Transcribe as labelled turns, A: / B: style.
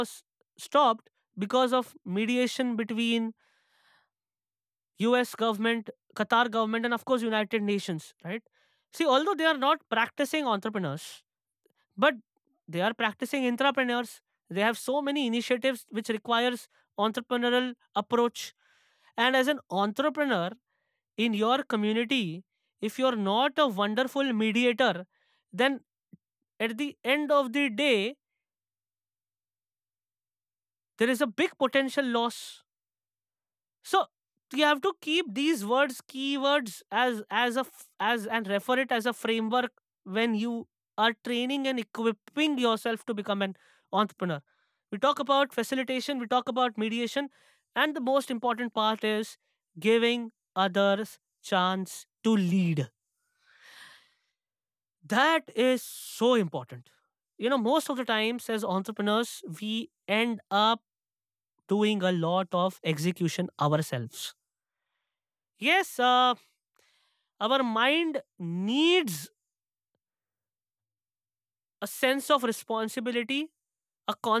A: stopped because of mediation between US government, Qatar government, and of course United Nations, right? See, although they are not practicing entrepreneurs, but they are practicing entrepreneurs. They have so many initiatives which requires entrepreneurial approach. And as an entrepreneur in your community, if you're not a wonderful mediator, then at the end of the day, there is a big potential loss. So you have to keep these words, keywords, as and refer it as a framework when you are training and equipping yourself to become an entrepreneur. We talk about facilitation, we talk about mediation, and the most important part is giving others chance to lead. That is so important. Most of the times as entrepreneurs, we end up doing a lot of execution ourselves. Yes, our mind needs a sense of responsibility, a